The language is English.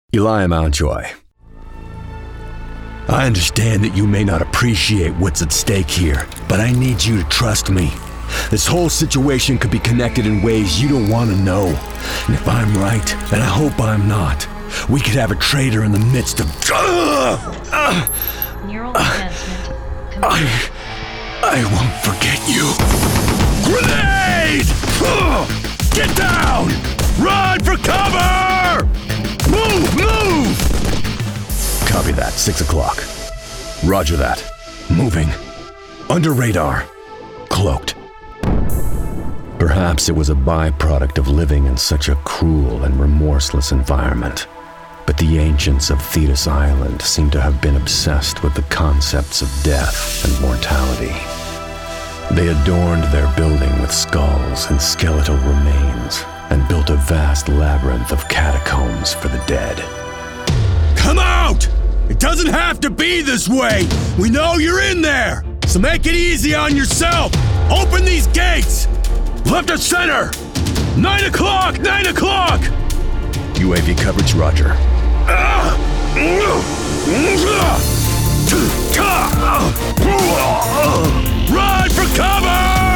Elijah Mountjoy. I understand that you may not appreciate what's at stake here, but I need you to trust me. This whole situation could be connected in ways you don't want to know. And if I'm right, and I hope I'm not, we could have a traitor in the midst of... Neural enhancement. I won't forget you. Grenade! Get down! Run for cover! Move! Copy that, 6 o'clock. Roger that. Moving. Under radar. Cloaked. Perhaps it was a byproduct of living in such a cruel and remorseless environment. But the ancients of Thetis Island seem to have been obsessed with the concepts of death and mortality. They adorned their building with skulls and skeletal remains, and built a vast labyrinth of catacombs for the dead. Come out! It doesn't have to be this way! We know you're in there! So make it easy on yourself! Open these gates! Left of center! 9 o'clock! 9 o'clock! UAV coverage, roger. Run for cover!